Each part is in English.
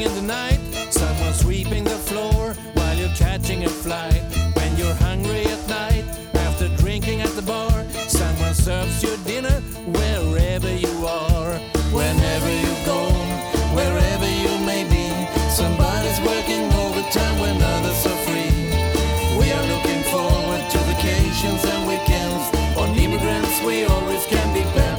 in the night, someone sweeping the floor while you're catching a flight. When you're hungry at night, after drinking at the bar, someone serves you dinner wherever you are. Whenever you go, wherever you may be, somebody's working overtime when others are free. We are looking forward to vacations and weekends. On immigrants we always can depend.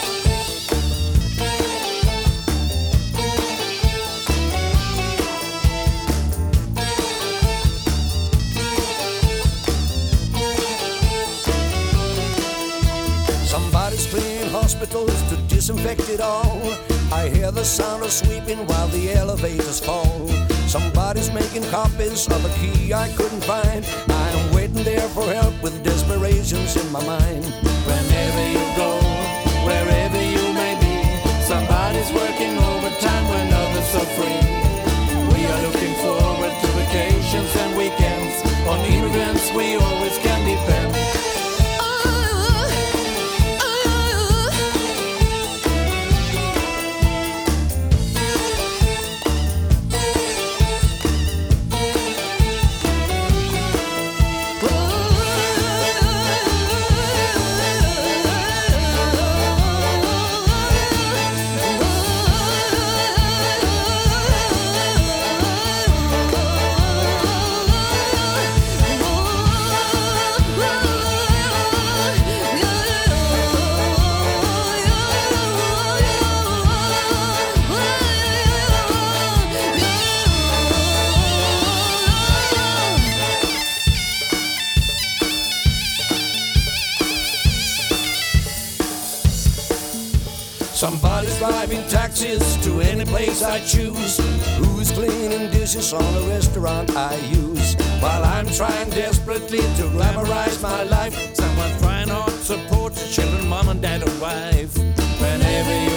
Somebody's cleaning hospitals to disinfect it all. I hear the sound of sweeping while the elevators fall. Somebody's making copies of a key I couldn't find. I am waiting there for help with desperations in my mind. Whenever you go, wherever you may be, somebody's working overtime when others are free. We are looking forward to vacations and weekends. On immigrants we always can depend. Somebody's driving taxis to any place I choose. Who's cleaning dishes on a restaurant I use? While I'm trying desperately to glamorize my life, someone's trying hard to support the children, mom and dad and wife. Whenever you